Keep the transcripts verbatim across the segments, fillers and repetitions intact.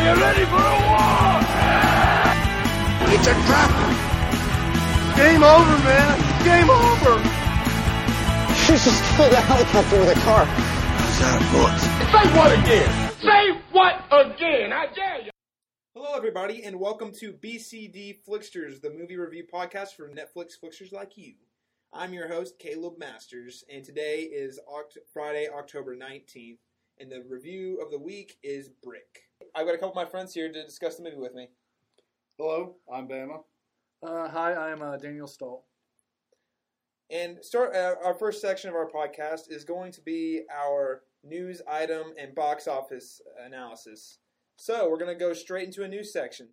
you ready for a war? It's a trap. Game over, man. Game over. You just killed a helicopter with a car. Is that a bullet? Say what again? Say what again? I dare you. Hello, everybody, and welcome to B C D Flicksters, the movie review podcast for Netflix Flicksters like you. I'm your host, Caleb Masters, and today is Oct- Friday, October nineteenth, and the review of the week is Brick. I've got a couple of my friends here to discuss the movie with me. Hello, I'm Bama. Uh, hi, I'm uh, Daniel Stoll. And start uh, our first section of our podcast is going to be our news item and box office analysis. So we're going to go straight into a news section.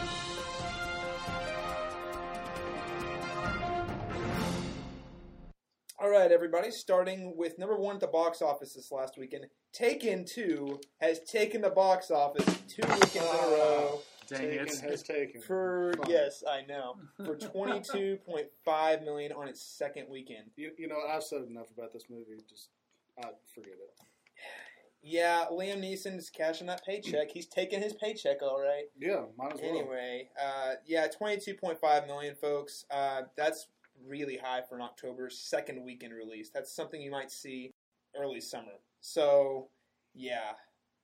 All right, everybody, starting with number one at the box office this last weekend. Taken two has taken the box office two weekends in a row. Dang Taken it. has taken. For, Fine. yes, I know, for twenty-two point five million dollars on its second weekend. You, you know, I've said enough about this movie. Just, I forget it. Yeah, Liam Neeson's cashing that paycheck. He's taking his paycheck, all right. Yeah, might as well. Anyway, uh, yeah, twenty-two point five million dollars, folks. Uh, that's really high for an October second weekend release. That's something you might see early summer. So, yeah.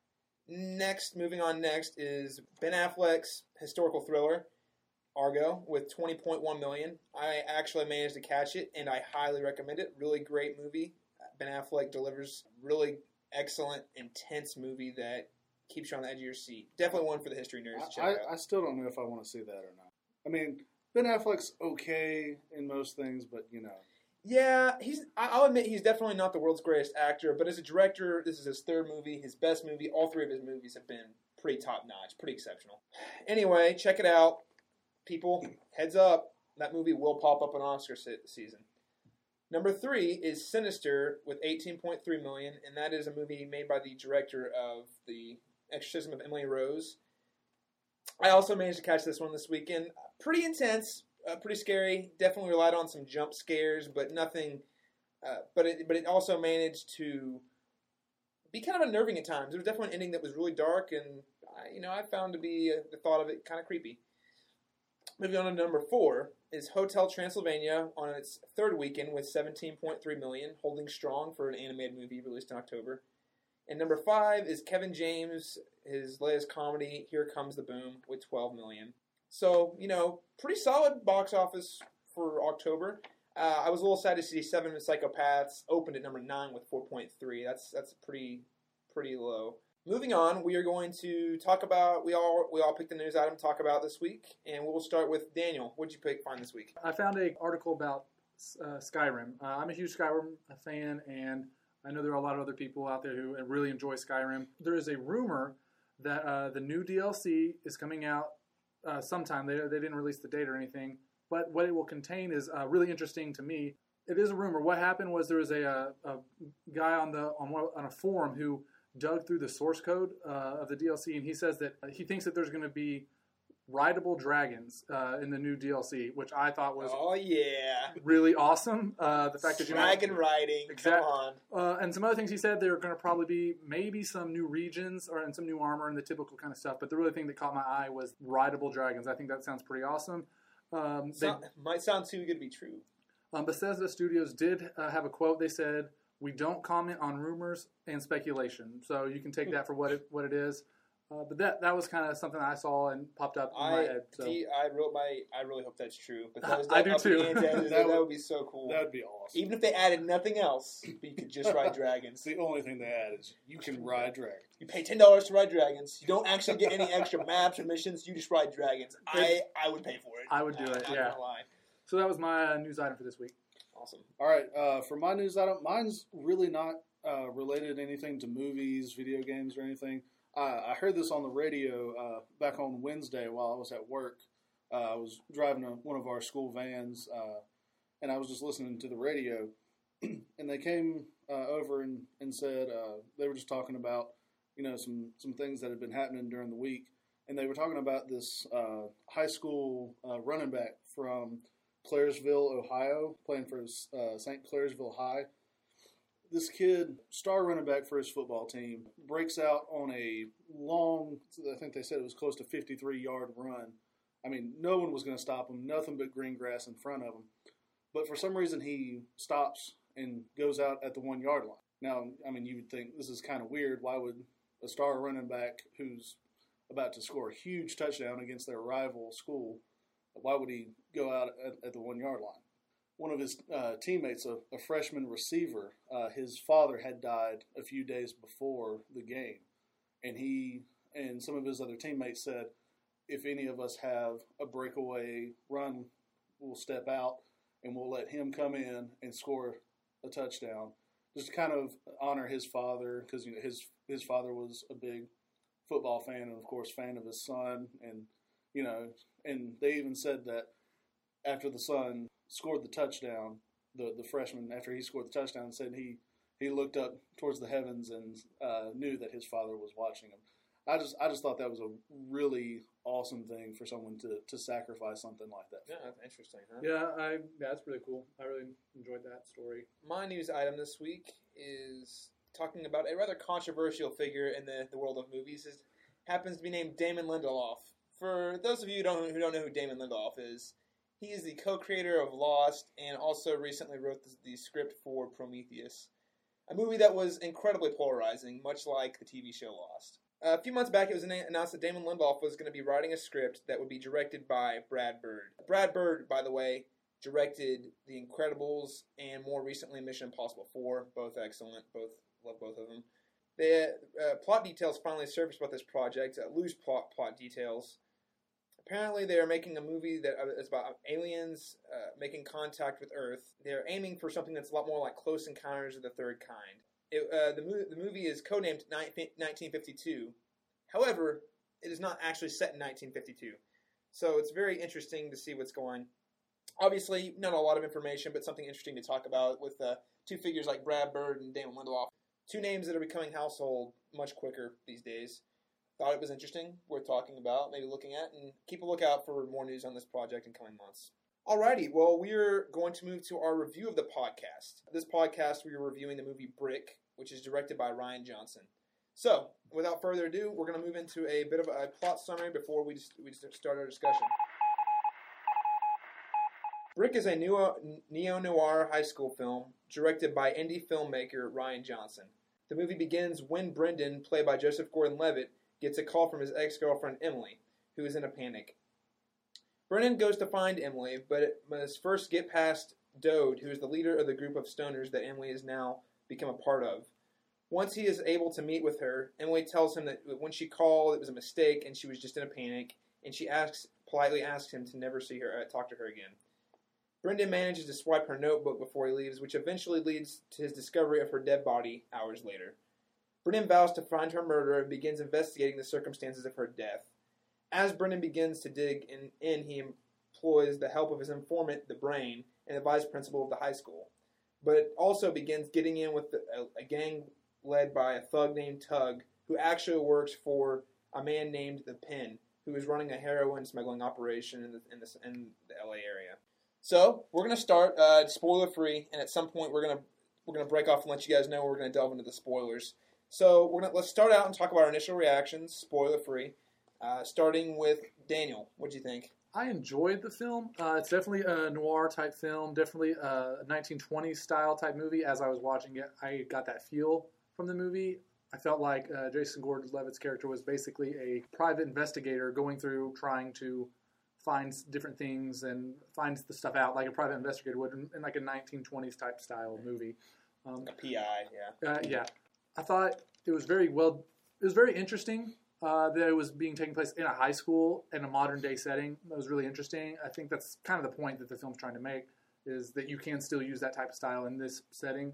Next, moving on next is Ben Affleck's historical thriller, Argo, with twenty point one million dollars. I actually managed to catch it, and I highly recommend it. Really great movie. Ben Affleck delivers really excellent, intense movie that keeps you on the edge of your seat. Definitely one for the history nerds to check I, out. I still don't know if I want to see that or not. I mean, Ben Affleck's okay in most things, but, you know. Yeah, he's. I- I'll admit he's definitely not the world's greatest actor, but as a director, this is his third movie, his best movie. All three of his movies have been pretty top-notch, pretty exceptional. Anyway, check it out. People, heads up, that movie will pop up on Oscar se- season. Number three is Sinister with eighteen point three million dollars, and that is a movie made by the director of The Exorcism of Emily Rose. I also managed to catch this one this weekend. Pretty intense, uh, pretty scary. Definitely relied on some jump scares, but nothing. Uh, but it, but it also managed to be kind of unnerving at times. There was definitely an ending that was really dark, and I, you know I found to be uh, the thought of it kind of creepy. Moving on to number four is Hotel Transylvania on its third weekend with seventeen point three million dollars, holding strong for an animated movie released in October. And number five is Kevin James, his latest comedy, Here Comes the Boom, with twelve million dollars. So, you know, pretty solid box office for October. Uh, I was a little sad to see Seven Psychopaths opened at number nine with four point three. That's that's pretty pretty low. Moving on, we are going to talk about, we all we all picked a news item to talk about this week, and we'll start with Daniel. What did you pick find this week? I found an article about uh, Skyrim. Uh, I'm a huge Skyrim fan, and I know there are a lot of other people out there who really enjoy Skyrim. There is a rumor that uh, the new D L C is coming out uh, sometime. They, they didn't release the date or anything, but what it will contain is uh, really interesting to me. It is a rumor. What happened was there was a, a, a guy on the on, one, on a forum who dug through the source code uh, of the D L C, and he says that he thinks that there's going to be rideable dragons uh, in the new D L C, which I thought was oh yeah, really awesome. Uh, the fact that you dragon riding, exact, come on, uh, and some other things he said there are going to probably be maybe some new regions or and some new armor and the typical kind of stuff. But the really thing that caught my eye was rideable dragons. I think that sounds pretty awesome. Um, they, so, might sound too good to be true. Um, Bethesda Studios did uh, have a quote. They said, "We don't comment on rumors and speculation." So you can take that for what it what it is. Uh, but that that was kind of something I saw and popped up in I, my head. So. see, I wrote my. I really hope that's true. Because I do too. that, that, That would, would- be so cool. That would be awesome. Even if they added nothing else, but you could just ride dragons. The only thing they add is you can ride dragons. You pay ten dollars to ride dragons. You don't actually get any extra maps or missions. You just ride dragons. I, I would pay for it. I would do I'm it, not yeah. gonna lie. So that was my uh, news item for this week. Awesome. All right, uh, for my news item, mine's really not uh, related to anything to movies, video games, or anything. Uh, I heard this on the radio uh, back on Wednesday while I was at work. Uh, I was driving a, one of our school vans, uh, and I was just listening to the radio, and they came uh, over and, and said uh, they were just talking about, you know, some, some things that had been happening during the week, and they were talking about this uh, high school uh, running back from Clairsville, Ohio, playing for uh, Saint Clairsville High. This kid, star running back for his football team, breaks out on a long, I think they said it was close to fifty-three yard run. I mean, no one was going to stop him, nothing but green grass in front of him. But for some reason, he stops and goes out at the one yard line. Now, I mean, you would think this is kind of weird. Why would a star running back who's about to score a huge touchdown against their rival school, why would he go out at, at the one yard line? One of his uh, teammates, a, a freshman receiver, uh, his father had died a few days before the game. And he and some of his other teammates said, if any of us have a breakaway run, we'll step out and we'll let him come in and score a touchdown. Just to kind of honor his father, because you know, his his father was a big football fan and, of course, fan of his son. And, you know, and they even said that after the son scored the touchdown, the, the freshman, after he scored the touchdown, said he, he looked up towards the heavens and uh, knew that his father was watching him. I just I just thought that was a really awesome thing for someone to, to sacrifice something like that. Yeah, that's interesting, huh? Yeah, I yeah, that's really cool. I really enjoyed that story. My news item this week is talking about a rather controversial figure in the, the world of movies. It happens to be named Damon Lindelof. For those of you who don't, who don't know who Damon Lindelof is, he is the co-creator of Lost and also recently wrote the, the script for Prometheus, a movie that was incredibly polarizing, much like the T V show Lost. Uh, a few months back, it was announced that Damon Lindelof was going to be writing a script that would be directed by Brad Bird. Brad Bird, by the way, directed The Incredibles and more recently Mission Impossible four, both excellent, both love both of them. The uh, plot details finally surfaced about this project, uh, loose plot plot details. Apparently, they are making a movie that is about aliens uh, making contact with Earth. They're aiming for something that's a lot more like Close Encounters of the Third Kind. It, uh, the, movie, the movie is codenamed nineteen fifty-two. However, it is not actually set in nineteen fifty-two. So it's very interesting to see what's going. Obviously, not a lot of information, but something interesting to talk about with uh, two figures like Brad Bird and Damon Lindelof. Two names that are becoming household much quicker these days. Thought it was interesting, worth talking about, maybe looking at, and keep a lookout for more news on this project in coming months. Alrighty, well, we're going to move to our review of the podcast. This podcast, we are reviewing the movie Brick, which is directed by Rian Johnson. So, without further ado, we're going to move into a bit of a plot summary before we just, we just start our discussion. Brick is a neo-noir high school film directed by indie filmmaker Rian Johnson. The movie begins when Brendan, played by Joseph Gordon-Levitt, gets a call from his ex-girlfriend Emily, who is in a panic. Brennan goes to find Emily, but must first get past Dode, who is the leader of the group of stoners that Emily has now become a part of. Once he is able to meet with her, Emily tells him that when she called, it was a mistake and she was just in a panic, and she asks, politely asks him to never see her, uh, talk to her again. Brendan manages to swipe her notebook before he leaves, which eventually leads to his discovery of her dead body hours later. Brendan vows to find her murderer and begins investigating the circumstances of her death. As Brendan begins to dig in, in, he employs the help of his informant, the Brain, and the vice principal of the high school. But also begins getting in with the, a, a gang led by a thug named Tug, who actually works for a man named The Pen, who is running a heroin smuggling operation in the, in the, in the L A area. So, we're going to start uh, spoiler-free, and at some point we're going to we're going to break off and let you guys know we're going to delve into the spoilers. So, we're gonna let's start out and talk about our initial reactions, spoiler-free. Uh, starting with Daniel, what do you think? I enjoyed the film. Uh, it's definitely a noir type film, definitely a nineteen twenties style type movie. As I was watching it, I got that feel from the movie. I felt like uh, Jason Gordon-Levitt's character was basically a private investigator going through trying to find different things and finds the stuff out like a private investigator would in, in like a nineteen twenties type style movie. Um, a P I, yeah. Uh, yeah. I thought it was very well, it was very interesting. Uh, that it was being taken place in a high school in a modern day setting. That was really interesting. I think that's kind of the point that the film's trying to make, is that you can still use that type of style in this setting.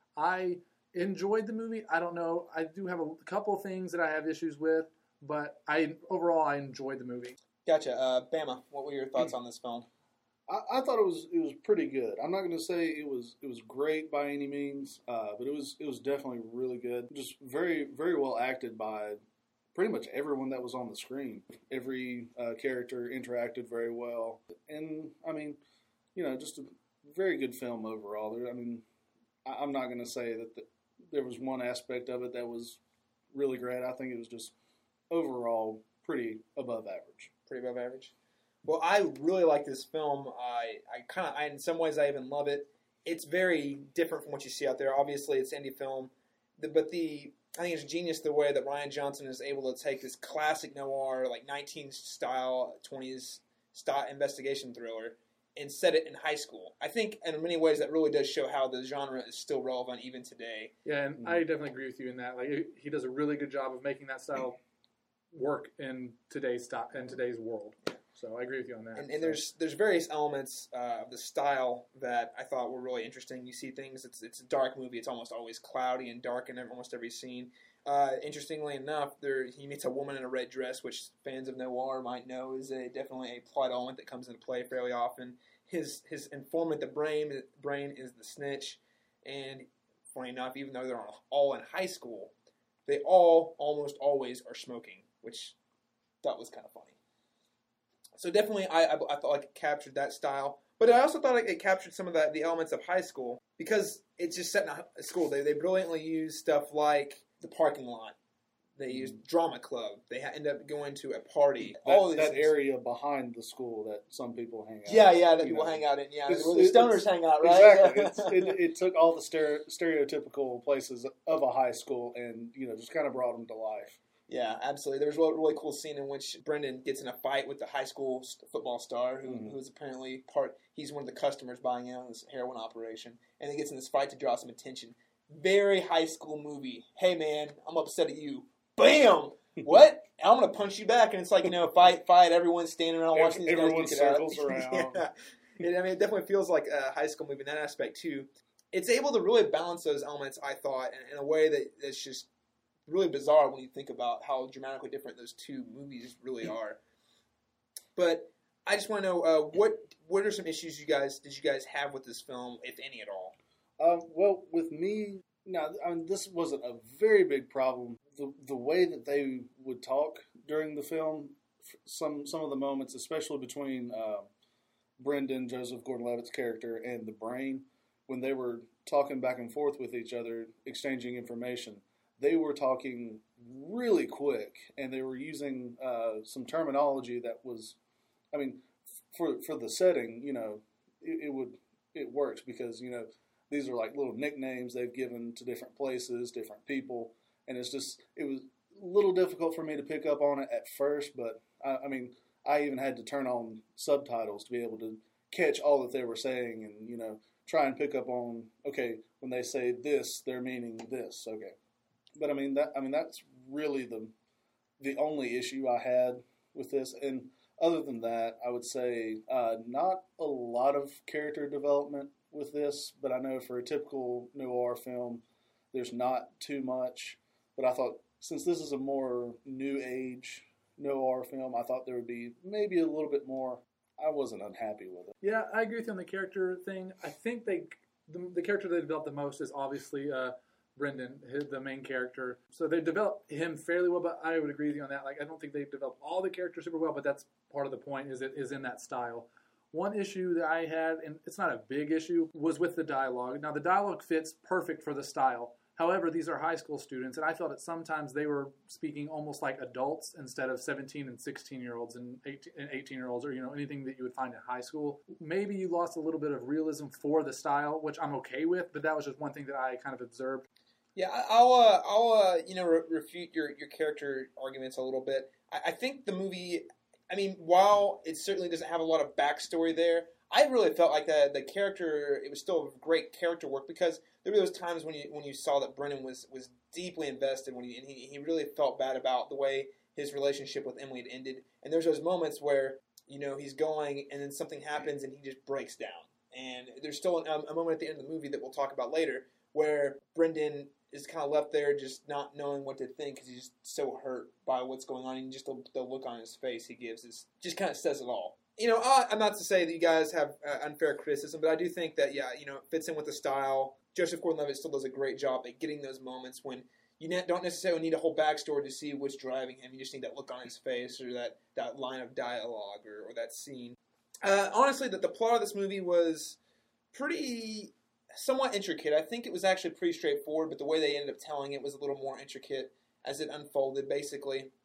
I enjoyed the movie. I don't know. I do have a couple things that I have issues with, but I overall I enjoyed the movie. Gotcha. Uh, Bama, what were your thoughts on this film? I, I thought it was it was pretty good. I'm not going to say it was it was great by any means, uh, but it was it was definitely really good. Just very very well acted by pretty much everyone that was on the screen. Every uh, character interacted very well. And, I mean, you know, just a very good film overall. There, I mean, I, I'm not going to say that the, there was one aspect of it that was really great. I think it was just overall pretty above average. Pretty above average. Well, I really like this film. I, I kind of, in some ways, I even love it. It's very different from what you see out there. Obviously, it's indie film, the, but the I think it's genius the way that Rian Johnson is able to take this classic noir, like nineties style, twenties style investigation thriller, and set it in high school. I think in many ways that really does show how the genre is still relevant even today. Yeah, and I definitely agree with you in that. Like, he does a really good job of making that style work in today's style, in today's world. So I agree with you on that. And, and so. there's there's various elements uh, of the style that I thought were really interesting. You see things. It's it's a dark movie. It's almost always cloudy and dark in almost every scene. Uh, interestingly enough, there he meets a woman in a red dress, which fans of noir might know is a definitely a plot element that comes into play fairly often. His his informant, the brain, brain is the snitch, and funny enough, even though they're all in high school, they all almost always are smoking, which I thought was kind of funny. So definitely, I, I, I thought like it captured that style, but I also thought like it captured some of the, the elements of high school because it's just set in a school. They they brilliantly use stuff like the parking lot. They use drama club. They ha- end up going to a party. That, All of that these, area behind the school that some people hang out. yeah, in, yeah, that you people know. hang out in. Yeah, It's- where the stoners it's- hang out, right? Exactly. It's, it, it took all the stere- stereotypical places of a high school and you know just kind of brought them to life. Yeah, absolutely. There's a really, really cool scene in which Brendan gets in a fight with the high school st- football star, who Mhm. who is apparently part. He's one of the customers buying in on this heroin operation, and he gets in this fight to draw some attention. Very high school movie. Hey man, I'm upset at you. Bam! What? I'm gonna punch you back, and it's like you know, fight, fight. Everyone's standing around watching these Everyone guys duke it out. circles around. Yeah. It, I mean, it definitely feels like a high school movie in that aspect too. It's able to really balance those elements, I thought, in, in a way that that's just really bizarre when you think about how dramatically different those two movies really are. But I just want to know uh, what what are some issues you guys did you guys have with this film, if any at all? Um, well, with me, now I mean, this wasn't a very big problem. The the way that they would talk during the film, some some of the moments, especially between uh, Brendan, Joseph Gordon-Levitt's character, and the Brain, when they were talking back and forth with each other, exchanging information, they were talking really quick, and they were using uh, some terminology that was, I mean, for for the setting, you know, it, it would it works because you know. These are like little nicknames they've given to different places, different people, and it's just it was a little difficult for me to pick up on it at first. But I, I mean, I even had to turn on subtitles to be able to catch all that they were saying, and you know, try and pick up on okay when they say this, they're meaning this. Okay, but I mean that I mean that's really the the only issue I had with this, and other than that, I would say uh, not a lot of character development with this, but I know for a typical noir film, there's not too much. But I thought since this is a more new age noir film, I thought there would be maybe a little bit more. I wasn't unhappy with it. Yeah, I agree with you on the character thing. I think they the, the character they developed the most is obviously uh, Brendan, his, the main character. So they developed him fairly well, but I would agree with you on that. Like, I don't think they developed all the characters super well, but that's part of the point. Is it is in that style. One issue that I had, and it's not a big issue, was with the dialogue. Now, the dialogue fits perfect for the style. However, these are high school students, and I felt that sometimes they were speaking almost like adults instead of seventeen and sixteen-year-olds and eighteen-year-olds or, you know, anything that you would find in high school. Maybe you lost a little bit of realism for the style, which I'm okay with, but that was just one thing that I kind of observed. Yeah, I'll uh, I'll uh, you know re- refute your, your character arguments a little bit. I, I think the movie, I mean, while it certainly doesn't have a lot of backstory there, I really felt like the the character, it was still great character work because there were those times when you when you saw that Brennan was, was deeply invested when he, and he he really felt bad about the way his relationship with Emily had ended. And there's those moments where, you know, he's going and then something happens and he just breaks down. And there's still an, um, a moment at the end of the movie that we'll talk about later where Brendan is kind of left there just not knowing what to think because he's just so hurt by what's going on. And just the, the look on his face he gives is just kind of says it all. You know, I, I'm not to say that you guys have uh, unfair criticism, but I do think that, yeah, you know, it fits in with the style. Joseph Gordon-Levitt still does a great job at getting those moments when you ne- don't necessarily need a whole backstory to see what's driving him. You just need that look on his face or that, that line of dialogue or, or that scene. Uh, honestly, the, the plot of this movie was pretty somewhat intricate. I think it was actually pretty straightforward, but the way they ended up telling it was a little more intricate as it unfolded, basically.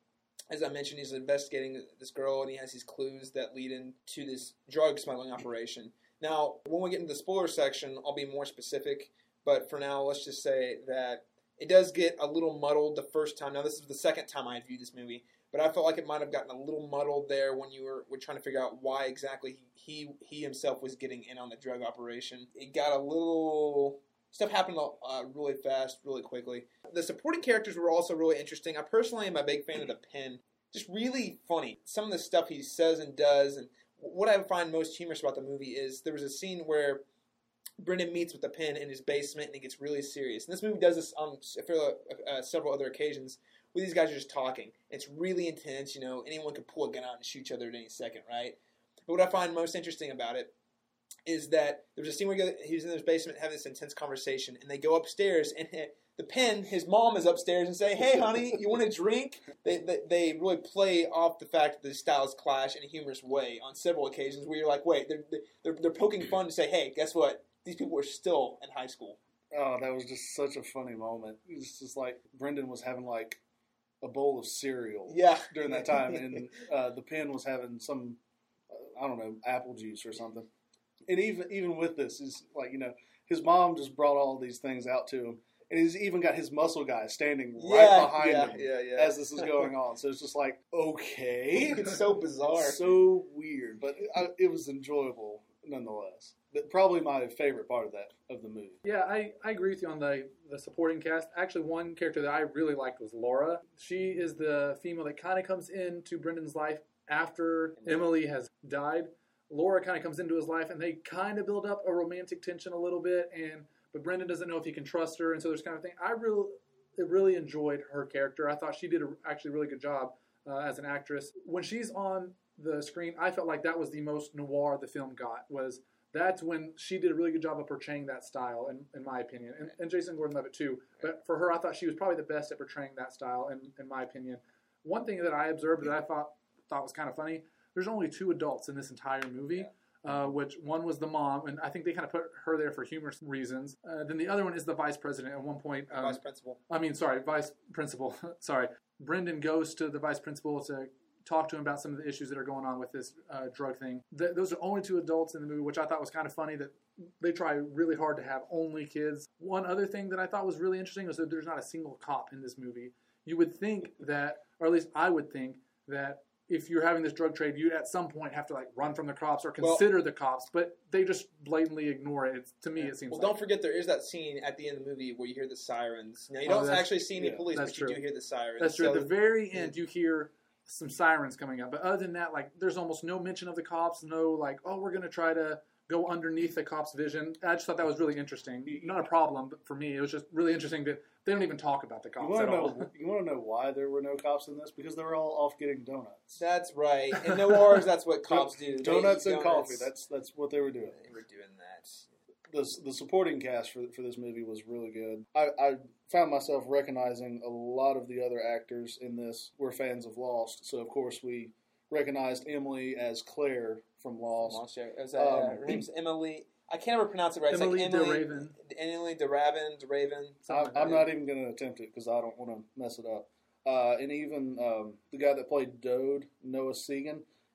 as I mentioned, he's investigating this girl, and he has these clues that lead into this drug smuggling operation. Now, when we get into the spoiler section, I'll be more specific, but for now, let's just say that it does get a little muddled the first time. Now, this is the second time I viewed this movie, but I felt like it might have gotten a little muddled there when you were, were trying to figure out why exactly he, he he himself was getting in on the drug operation. It got a little... Stuff happened uh, really fast, really quickly. The supporting characters were also really interesting. I personally am a big fan of the Pen. Just really funny. Some of the stuff he says and does, and what I find most humorous about the movie is there was a scene where Brendan meets with the Pen in his basement, and it gets really serious. And this movie does this on uh, several other occasions where these guys are just talking. It's really intense. You know, anyone could pull a gun out and shoot each other at any second, right? But what I find most interesting about it is that there was a scene where he was in his basement having this intense conversation, and they go upstairs, and the Pen, his mom, is upstairs and say, "Hey, honey, you want a drink?" They, they they really play off the fact that the styles clash in a humorous way on several occasions where you're like, wait, they're, they're, they're poking fun to say, hey, guess what? These people are still in high school. Oh, that was just such a funny moment. It's just like Brendan was having like a bowl of cereal yeah. during that time, and uh, the Pen was having some, uh, I don't know, apple juice or something. And even even with this, is like, you know, his mom just brought all these things out to him, and he's even got his muscle guy standing right yeah, behind yeah, him yeah, yeah. as this is going on. So it's just like, okay, it's so bizarre, so weird, but it, I, it was enjoyable nonetheless. But probably my favorite part of that of the movie. Yeah, I, I agree with you on the the supporting cast. Actually, one character that I really liked was Laura. She is the female that kind of comes into Brendan's life after Emily has died. Laura kind of comes into his life, and they kind of build up a romantic tension a little bit, and but Brendan doesn't know if he can trust her, and so there's kind of thing. I really, really enjoyed her character. I thought she did a, actually a really good job uh, as an actress. When she's on the screen, I felt like that was the most noir the film got. Was that's when she did a really good job of portraying that style, in, in my opinion, and, and Jason Gordon-Levitt too. But for her, I thought she was probably the best at portraying that style, in, in my opinion. One thing that I observed that I thought thought was kind of funny. There's only two adults in this entire movie, uh, which one was the mom, and I think they kind of put her there for humorous reasons. Uh, then the other one is the vice president at one point. Um, vice principal. I mean, sorry, vice principal. sorry. Brendan goes to the vice principal to talk to him about some of the issues that are going on with this uh, drug thing. Th- those are only two adults in the movie, which I thought was kind of funny that they try really hard to have only kids. One other thing that I thought was really interesting was that there's not a single cop in this movie. You would think that, or at least I would think, that if you're having this drug trade, you at some point have to like run from the cops or consider well, the cops, but they just blatantly ignore it. It's, to me, it seems. Well, like. don't forget there is that scene at the end of the movie where you hear the sirens. Now you don't oh, actually see any yeah, police, but true. you do hear the sirens. That's true. So, at the very end, you hear some sirens coming up, but other than that, like there's almost no mention of the cops. No, like oh, we're gonna try to go underneath the cops' vision. I just thought that was really interesting. Not a problem, but for me, it was just really interesting that they don't even talk about the cops you at know, all. You want to know why there were no cops in this? Because they were all off getting donuts. That's right. In noirs, that's what cops do. Donuts and coffee. That's that's what they were doing. They were doing that. The the supporting cast for for this movie was really good. I, I found myself recognizing a lot of the other actors in this were fans of Lost. So of course we recognized Emily as Claire from Lost. Lost yeah. It was, uh, um, her name's Emily. I can't ever pronounce it right. It's Emily like Emily DeRaven. Emily DeRaven, DeRaven. I, I'm not even going to attempt it because I don't want to mess it up. Uh, and even um, the guy that played Dode, Noah Segan,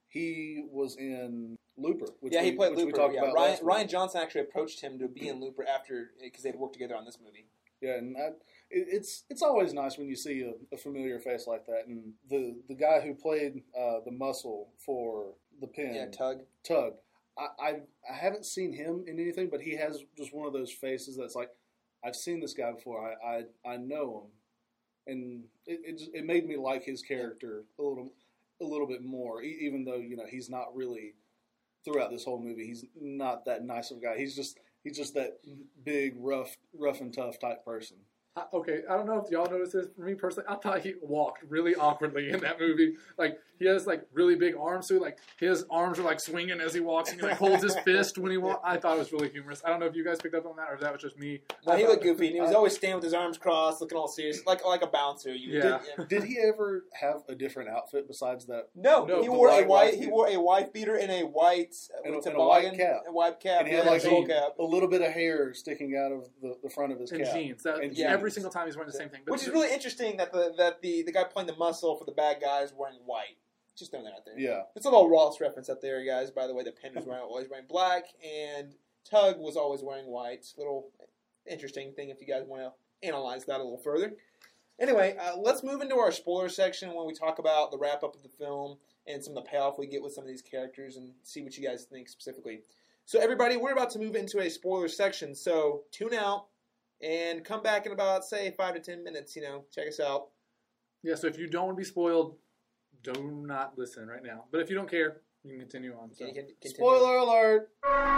he was in Looper. Which yeah, he we, played which Looper. We talked yeah. about Ryan, Ryan Johnson actually approached him to be in Looper after because they'd worked together on this movie. Yeah, and I, it, it's it's always nice when you see a, a familiar face like that. And the the guy who played uh, the muscle for the Pen, yeah, Tug, Tug. I, I I haven't seen him in anything, but he has just one of those faces that's like, I've seen this guy before. I I, I know him, and it, it just, it made me like his character a little a little bit more. Even though you know he's not really throughout this whole movie. He's not that nice of a guy. He's just he's just that big, rough, rough and tough type person. I, okay, I don't know if y'all noticed this. For me personally, I thought he walked really awkwardly in that movie. Like he has like really big arms, so like his arms are like swinging as he walks, and he like holds his fist when he walks. I thought it was really humorous. I don't know if you guys picked up on that, or if that was just me. No, he looked goofy, and he was always standing with his arms crossed, looking all serious, like like a bouncer. You yeah. Did, did he ever have a different outfit besides that? No, no he wore white a white. wife He wore a wife beater and a white and, a, and a white cap. A white cap. And he had yeah, like a, a, cap. a little bit of hair sticking out of the, the front of his and cap. jeans. That, and yeah, jeans. every single time he's wearing the same thing. But Which is really interesting that the that the, the guy playing the muscle for the bad guy is wearing white. Just throwing that out there. Yeah. It's a little Ross reference up there, guys. By the way, the Pin was wearing, always wearing black, and Tug was always wearing white. Little interesting thing if you guys want to analyze that a little further. Anyway, uh, let's move into our spoiler section when we talk about the wrap-up of the film and some of the payoff we get with some of these characters and see what you guys think specifically. So everybody, we're about to move into a spoiler section, so tune out and come back in about, say, five to ten minutes, you know, check us out. Yeah, so if you don't want to be spoiled, do not listen right now. But if you don't care, you can continue on. So. Can you con- continue? Spoiler alert!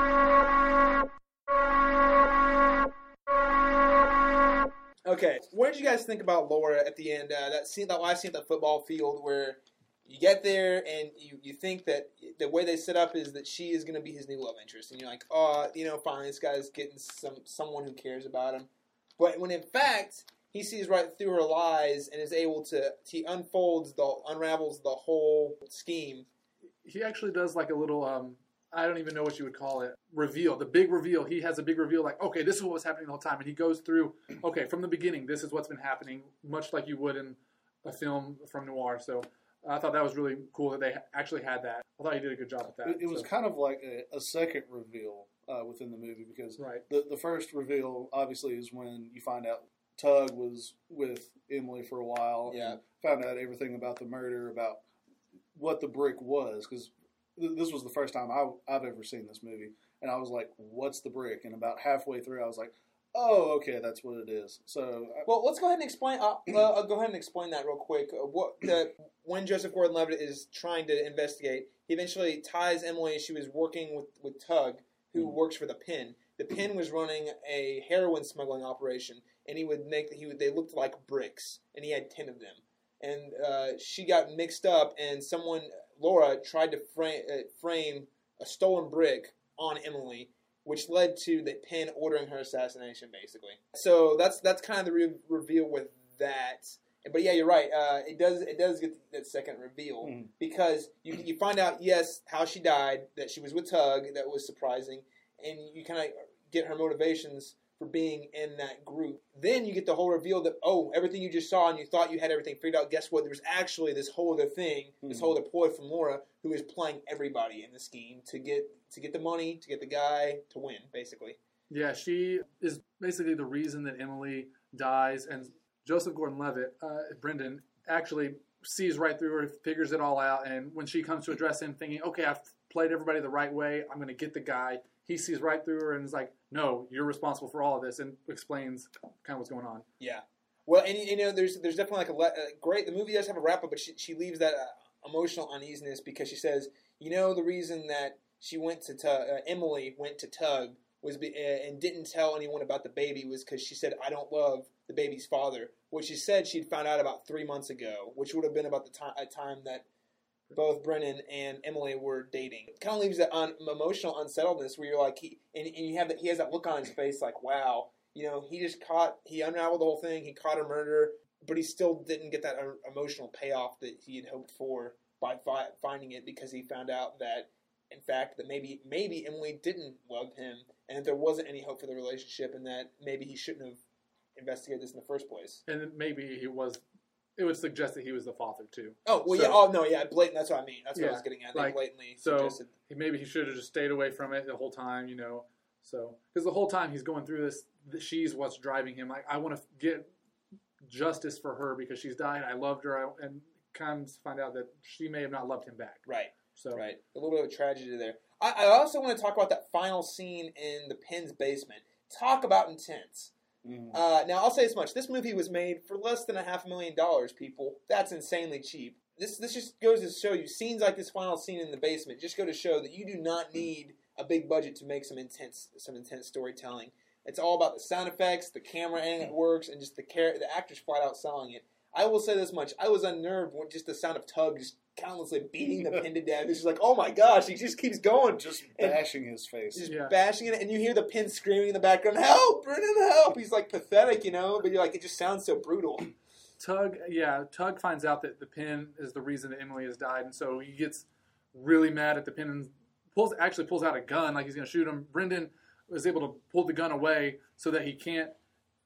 Okay, what did you guys think about Laura at the end? Uh, that scene, that last scene at the football field, where you get there and you, you think that the way they set up is that she is going to be his new love interest, and you're like, oh, you know, finally this guy's getting some someone who cares about him. But when in fact he sees right through her lies and is able to, he unfolds the unravels the whole scheme. He actually does like a little. Um, I don't even know what you would call it, reveal, the big reveal. He has a big reveal like, okay, this is what was happening the whole time. And he goes through, okay, from the beginning, this is what's been happening, much like you would in a film from noir. So I thought that was really cool that they actually had that. I thought he did a good job with that. It, it was so. kind of like a, a second reveal uh, within the movie because right. the, the first reveal, obviously, is when you find out Tug was with Emily for a while Yeah. and found out everything about the murder, about what the brick was, because this was the first time I, I've ever seen this movie, and I was like, what's the brick? And about halfway through, I was like, oh, okay, that's what it is. So, well, let's go ahead and explain. Uh, uh, I'll go ahead and explain that real quick. Uh, what the, when Joseph Gordon-Levitt is trying to investigate, he eventually ties Emily. She was working with, with Tug, who mm-hmm. works for the Pin. The Pin was running a heroin smuggling operation, and he would make he would, they looked like bricks, and he had ten of them. And uh, she got mixed up, and someone, Laura, tried to frame, uh, frame a stolen brick on Emily, which led to the Pin ordering her assassination, basically. So that's that's kind of the re- reveal with that. But yeah, you're right. Uh, it does it does get that second reveal mm. because you you find out yes how she died, that she was with Tug, that was surprising, and you kind of get her motivations for being in that group. Then you get the whole reveal that, oh, everything you just saw and you thought you had everything figured out, guess what? There was actually this whole other thing, mm-hmm. this whole other ploy from Laura, who is playing everybody in the scheme to get to get the money, to get the guy, to win, basically. Yeah, she is basically the reason that Emily dies, and Joseph Gordon-Levitt, uh, Brendan, actually sees right through her, figures it all out, and when she comes to address him thinking, okay, I've played everybody the right way, I'm going to get the guy, he sees right through her and is like, no, you're responsible for all of this, and explains kind of what's going on. Yeah. Well, and you know, there's there's definitely like a, le- a great, the movie does have a wrap-up, but she, she leaves that uh, emotional uneasiness because she says, you know, the reason that she went to, Tug, uh, Emily went to Tug was be, uh, and didn't tell anyone about the baby was because she said, I don't love the baby's father, which she said she'd found out about three months ago, which would have been about the time, a time that both Brennan and Emily were dating. It kind of leaves that un- emotional unsettledness where you're like, he and, and you have that he has that look on his face like, wow, you know, he just caught, he unraveled the whole thing, he caught a murderer, but he still didn't get that emotional payoff that he had hoped for by fi- finding it because he found out that, in fact, that maybe maybe Emily didn't love him and that there wasn't any hope for the relationship and that maybe he shouldn't have investigated this in the first place. And maybe he was. It would suggest that he was the father too. Oh well, so, yeah. Oh no, yeah. Blatant. That's what I mean. That's what yeah, I was getting at. They like, blatantly so suggested. Maybe he should have just stayed away from it the whole time, you know. So because the whole time he's going through this, she's what's driving him. Like I want to get justice for her because she's died. I loved her, I, and comes to find out that she may have not loved him back. Right. So right. A little bit of a tragedy there. I, I also want to talk about that final scene in the Pin's basement. Talk about intense. Mm. Uh, now, I'll say this much. This movie was made for less than a half a million dollars, people. That's insanely cheap. This this just goes to show you, scenes like this final scene in the basement just go to show that you do not need a big budget to make some intense some intense storytelling. It's all about the sound effects, the camera angle works, and just the char- the actors flat out selling it. I will say this much. I was unnerved with just the sound of Tug just countlessly beating the Pin to death. It's just like, oh my gosh, he just keeps going. Just and bashing his face. Just yeah. bashing it, and you hear the Pin screaming in the background, help, Brennan, help. He's like pathetic, you know, but you're like, it just sounds so brutal. Tug, yeah, Tug finds out that the Pin is the reason that Emily has died, and so he gets really mad at the Pin and pulls actually pulls out a gun like he's going to shoot him. Brendan was able to pull the gun away so that he can't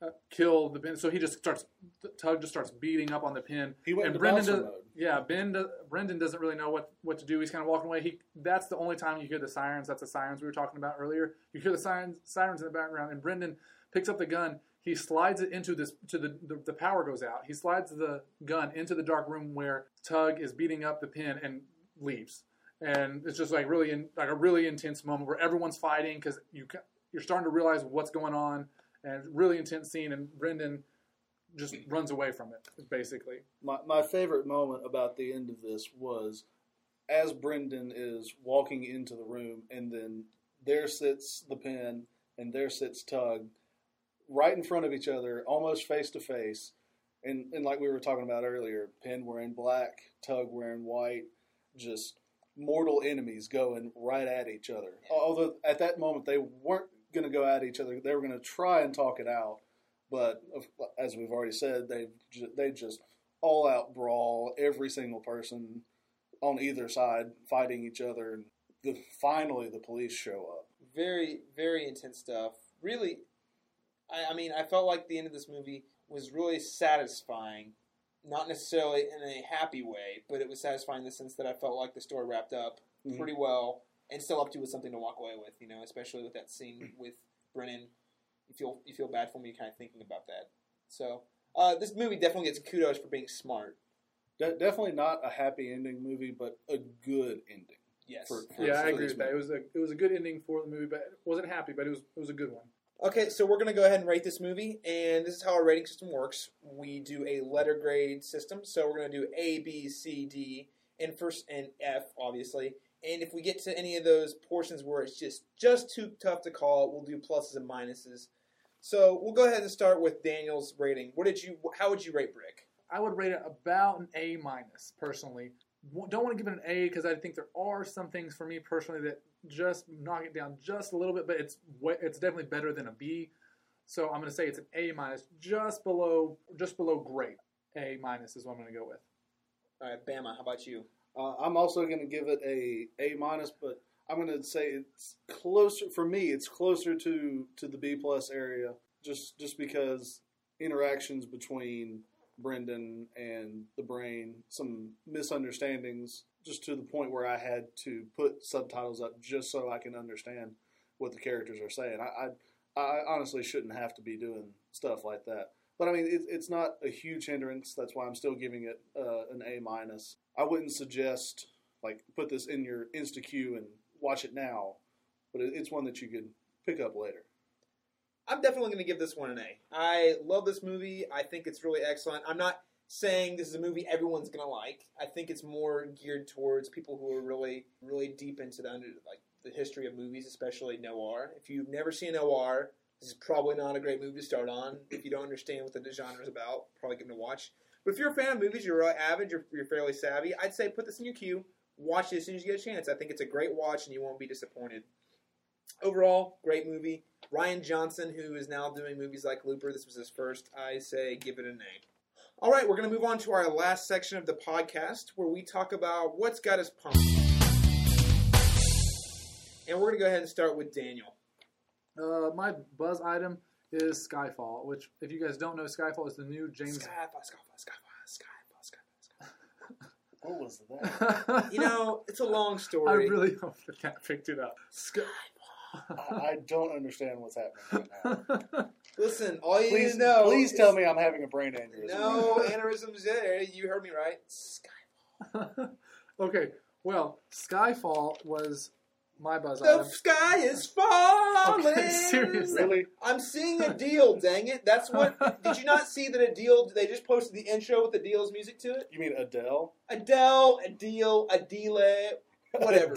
uh, kill the pin. So he just starts, Tug just starts beating up on the pin. He went and into Brendan bouncer does, mode. Yeah, Ben does, Brendan doesn't really know what, what to do. He's kind of walking away. He That's the only time you hear the sirens. That's the sirens we were talking about earlier. You hear the sirens, sirens in the background, and Brendan picks up the gun. He slides it into this, to the, the, the power goes out. He slides the gun into the dark room where Tug is beating up the pin and leaves. And it's just like really, in, like a really intense moment where everyone's fighting because you, you're starting to realize what's going on. And really intense scene, and Brendan just runs away from it, basically. My, my favorite moment about the end of this was as Brendan is walking into the room, and then there sits the pin, and there sits Tug, right in front of each other, almost face to face. And, and like we were talking about earlier, Pin wearing black, Tug wearing white, just mortal enemies going right at each other. Although at that moment they weren't going to go at each other, they were going to try and talk it out. But as we've already said, they they just all out brawl, every single person on either side fighting each other. And the, finally the police show up. Very, very intense stuff. Really, I, I mean, I felt like the end of this movie was really satisfying. Not necessarily in a happy way, but it was satisfying in the sense that I felt like the story wrapped up mm-hmm. pretty well and still up to with something to walk away with, you know, especially with that scene with Brennan. You feel you feel bad for me kind of thinking about that. So, uh, this movie definitely gets kudos for being smart. De- definitely not a happy ending movie, but a good ending. Yes. For, for, yeah, for I agree with movie. that. It was a it was a good ending for the movie, but it wasn't happy, but it was it was a good one. Okay, so we're going to go ahead and rate this movie, and this is how our rating system works. We do a letter grade system, so we're going to do A, B, C, D, and first and F, obviously. And if we get to any of those portions where it's just, just too tough to call, we'll do pluses and minuses. So we'll go ahead and start with Daniel's rating. What did you? How would you rate Brick? I would rate it about an A minus, personally. Don't want to give it an A because I think there are some things for me personally that just knock it down just a little bit, but it's it's definitely better than a B. So I'm going to say it's an A minus, just below just below great. A minus is what I'm going to go with. All right, Bama, how about you? Uh, I'm also going to give it a A minus, but I'm going to say it's closer for me. It's closer to, to the B plus area, just just because interactions between Brendan and the Brain, some misunderstandings, just to the point where I had to put subtitles up just so I can understand what the characters are saying. I I, I honestly shouldn't have to be doing stuff like that. But I mean, it, it's not a huge hindrance. That's why I'm still giving it uh, an A minus. I wouldn't suggest like put this in your Insta queue and watch it now, but it, it's one that you could pick up later. I'm definitely going to give this one an A. I love this movie. I think it's really excellent. I'm not saying this is a movie everyone's going to like. I think it's more geared towards people who are really, really deep into the under, like the history of movies, especially noir. If you've never seen noir, this is probably not a great movie to start on. If you don't understand what the genre is about, probably give it a watch. But if you're a fan of movies, you're really avid, you're, you're fairly savvy, I'd say put this in your queue. Watch it as soon as you get a chance. I think it's a great watch and you won't be disappointed. Overall, great movie. Rian Johnson, who is now doing movies like Looper, this was his first. I say give it an A. All right, we're going to move on to our last section of the podcast where we talk about what's got us pumped. And we're going to go ahead and start with Daniel. Uh, my buzz item is Skyfall, which, if you guys don't know, Skyfall is the new James... Skyfall, Skyfall, Skyfall, Skyfall, Skyfall. What was that? You know, it's a long I story. really hope the cat picked it up. Sky- I, I don't understand what's happening right now. Listen, all you Please, need to know... please is, tell me I'm having a brain aneurysm. No aneurysms there. You heard me right. Skyfall. Okay, well, Skyfall was my buzz The item. sky is falling. Okay, seriously. Really? I'm seeing a deal, dang it. That's what... Did you not see that a deal... They just posted the intro with the deal's music to it? You mean Adele? Adele, a deal, a delay, whatever.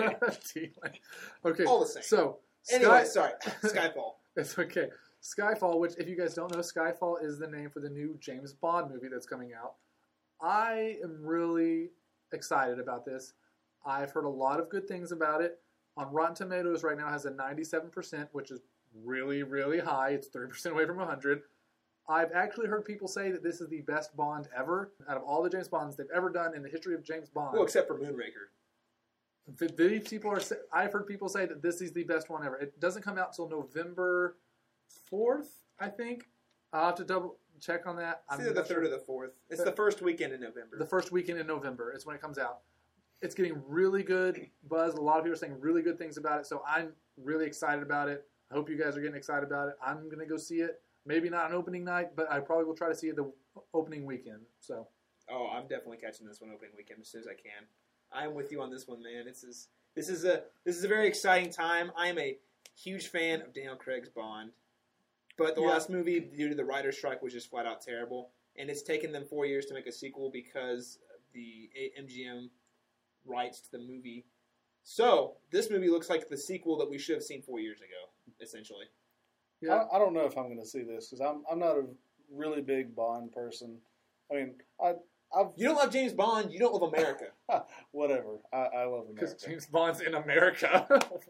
Okay, All the same. so... Anyway, Sky- sorry. Skyfall. It's okay. Skyfall, which, if you guys don't know, Skyfall is the name for the new James Bond movie that's coming out. I am really excited about this. I've heard a lot of good things about it. On Rotten Tomatoes right now it has a ninety-seven percent, which is really, really high. It's thirty percent away from one hundred. I've actually heard people say that this is the best Bond ever. Out of all the James Bonds they've ever done in the history of James Bond. Well, except for Moonraker. These people are. I've heard people say that this is the best one ever. It doesn't come out until November fourth, I think. I'll have to double check on that. It's I'm either the not third sure. or the fourth. It's the first weekend in November. The first weekend in November is when it comes out. It's getting really good buzz. A lot of people are saying really good things about it, so I'm really excited about it. I hope you guys are getting excited about it. I'm going to go see it. Maybe not on opening night, but I probably will try to see it the opening weekend. So, oh, I'm definitely catching this one opening weekend as soon as I can. I'm with you on this one, man. This is this is a this is a very exciting time. I am a huge fan of Daniel Craig's Bond, but the Yeah. last movie, due to the writer's strike, was just flat out terrible, and it's taken them four years to make a sequel because of the M G M rights to the movie. So this movie looks like the sequel that we should have seen four years ago, essentially. yeah. I, I don't know if I'm going to see this because I'm I'm not a really big Bond person. I mean, I I've You don't love James Bond, you don't love America. whatever. I, I love Because America. James Bond's in America.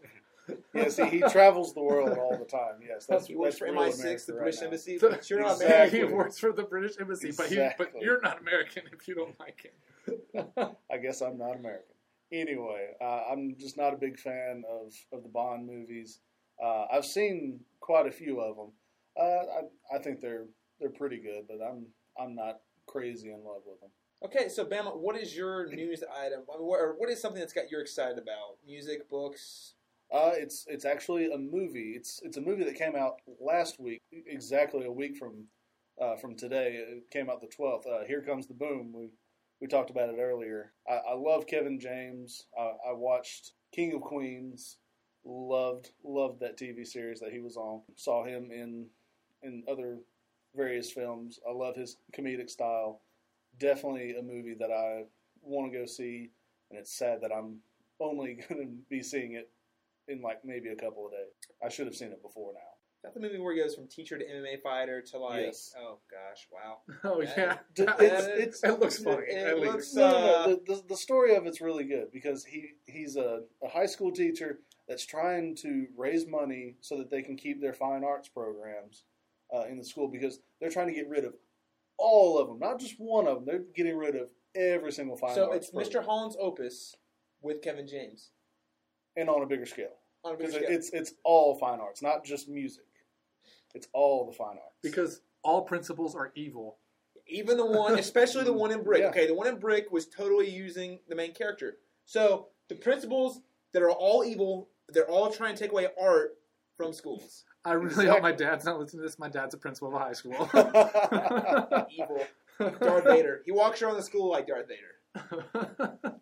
Yeah, see, he travels the world all the time. Yes, that's He works that's for real M I six, America the right British now. Embassy, So- but you're not Exactly. American. He works for the British Embassy, but he, but Exactly. you're not American if you don't like him. I guess I'm not American. Anyway, uh, I'm just not a big fan of, of the Bond movies. Uh, I've seen quite a few of them. Uh, I I think they're they're pretty good, but I'm I'm not crazy in love with them. Okay, so Bama, what is your news item? I mean, what, or what is something that's got you're excited about? Music, books? Uh, it's it's actually a movie. It's it's a movie that came out last week, exactly a week from uh, from today. It came out the twelfth. Uh, Here Comes the Boom. We we talked about it earlier. I, I love Kevin James. Uh, I watched King of Queens. Loved loved that T V series that he was on. Saw him in in other various films. I love his comedic style. Definitely a movie that I want to go see, and it's sad that I'm only going to be seeing it in like maybe a couple of days. I should have seen it before now. Is that the movie where he goes from teacher to M M A fighter to like? Yes. Oh gosh, wow. Oh, yeah. D- That- it's- that- it's- It looks funny. It At least. looks, No, no, uh, no. The, the, the story of it's really good because he he's a, a high school teacher that's trying to raise money so that they can keep their fine arts programs uh, in the school because they're trying to get rid of all of them, not just one of them. They're getting rid of every single fine So arts it's Mister program. Holland's Opus with Kevin James And on a bigger scale. on a big Because scale. it's it's all fine arts, not just music. It's all the fine arts. Because all principals are evil. Even the one, especially the one in Brick. Yeah. Okay, the one in Brick was totally using the main character. So the principals that are all evil, they're all trying to take away art from schools. I really Exactly. hope my dad's not listening to this. My dad's a principal of a high school. Evil. Darth Vader. He walks around the school like Darth Vader. But,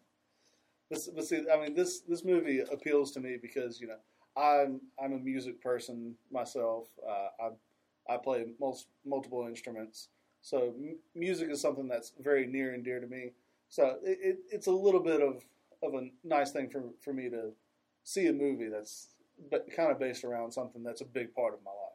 but see, I mean, this this movie appeals to me because you know I'm I'm a music person myself. Uh, I I play most multiple instruments, so m- music is something that's very near and dear to me. So it, it, it's a little bit of, of a nice thing for for me to see a movie that's but kind of based around something that's a big part of my life.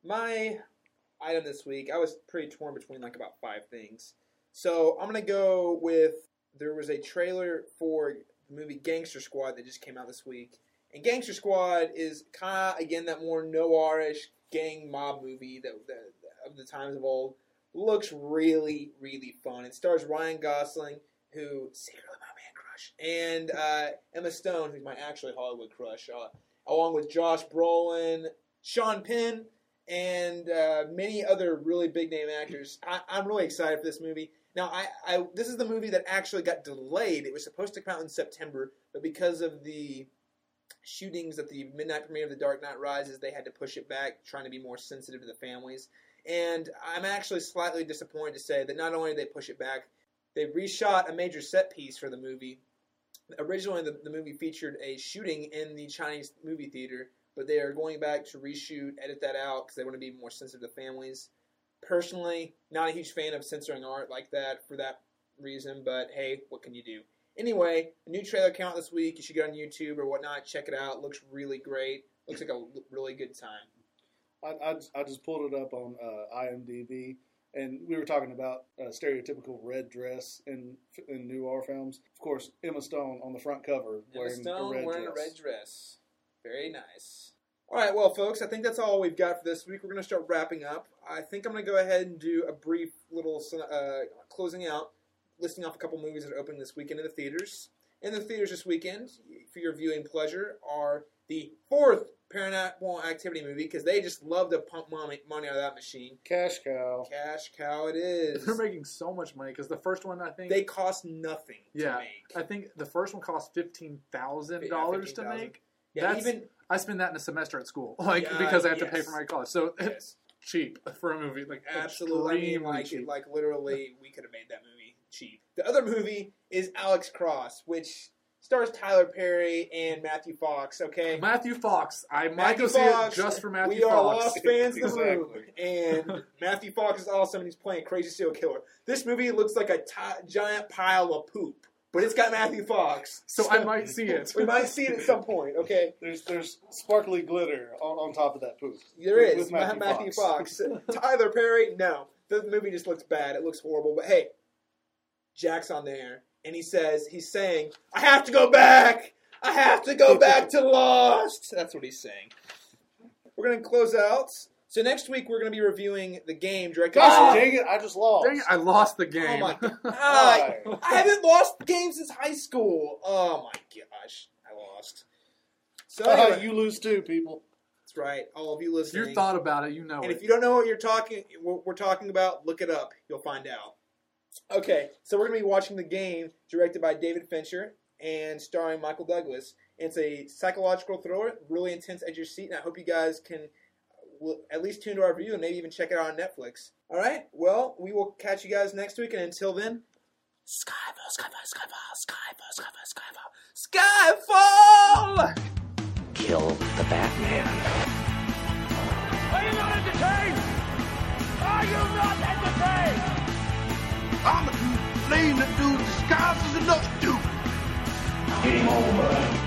My item this week, I was pretty torn between like about five things. So I'm going to go with, there was a trailer for the movie Gangster Squad that just came out this week. And Gangster Squad is kind of, again, that more noirish gang mob movie that, that of the times of old. Looks really, really fun. It stars Ryan Gosling, who, secretly my man crush, and uh, Emma Stone, who's my actually Hollywood crush, uh, along with Josh Brolin, Sean Penn, and uh, many other really big name actors. I, I'm really excited for this movie. Now, I, I this is the movie that actually got delayed. It was supposed to come out in September, but because of the shootings at the midnight premiere of The Dark Knight Rises, they had to push it back, trying to be more sensitive to the families. And I'm actually slightly disappointed to say that not only did they push it back, they reshot a major set piece for the movie. Originally, the, the movie featured a shooting in the Chinese movie theater, but they are going back to reshoot, edit that out, because they want to be more sensitive to families. Personally, not a huge fan of censoring art like that for that reason, but hey, what can you do? Anyway, a new trailer came out this week. You should get on YouTube or whatnot, check it out. It looks really great. Looks like a really good time. I, I, I just pulled it up on uh, IMDb, and we were talking about uh, stereotypical red dress in in noir films. Of course, Emma Stone on the front cover Emma wearing Stone a red wearing dress. a red dress. Very nice. All right, well, folks, I think that's all we've got for this week. We're going to start wrapping up. I think I'm going to go ahead and do a brief little uh, closing out, listing off a couple movies that are opening this weekend in the theaters. In the theaters this weekend, for your viewing pleasure, are the fourth Paranormal Activity movie because they just love to pump money, money out of that machine. Cash cow. Cash cow it is. They're making so much money because the first one, I think... They cost nothing yeah, to make. I think the first one cost fifteen thousand dollars yeah, to make. Yeah, That's, even... I spend that in a semester at school, like Yeah, because I have yes. to pay for my college. So Yes. it's cheap for a movie. Like Absolutely. I mean, extremely like, cheap. like literally, we could have made that movie cheap. The other movie is Alex Cross, which stars Tyler Perry and Matthew Fox, okay? Matthew Fox. I might Matthew go see Fox, it just for Matthew we are Fox. Lost fans in the Exactly. room. And Matthew Fox is awesome, and he's playing a crazy serial killer. This movie looks like a ti- giant pile of poop, but it's got Matthew Fox. So I might see it. We might see it at some point, okay? There's there's sparkly glitter on, on top of that poop. There With- is. with Matthew, Matthew Fox. Fox. Tyler Perry, no. The movie just looks bad. It looks horrible. But hey, Jack's on there, and he says, he's saying, I have to go back! I have to go back to Lost! That's what he's saying. We're going to close out. So next week, we're going to be reviewing the game directed Gosh by... dang it! I just lost. Dang it, I lost the Oh game. my god. Why? I haven't lost games since high school. Oh my gosh. I lost. So anyway, you lose too, people. that's right. All of you If listening. you thought about it, you know And it. if you don't know what you're talking, what we're talking about, look it up. You'll find out. Okay, so we're going to be watching The Game, directed by David Fincher and starring Michael Douglas. It's a psychological thriller, really intense edge of your seat, and I hope you guys can will at least tune to our review and maybe even check it out on Netflix. All right, well, we will catch you guys next week, and until then, Skyfall, Skyfall, Skyfall, Skyfall, Skyfall, Skyfall! Kill the Batman. Are you not entertained? Are you not entertained? I'm a dude playing the dude disguised as another dude. Game over.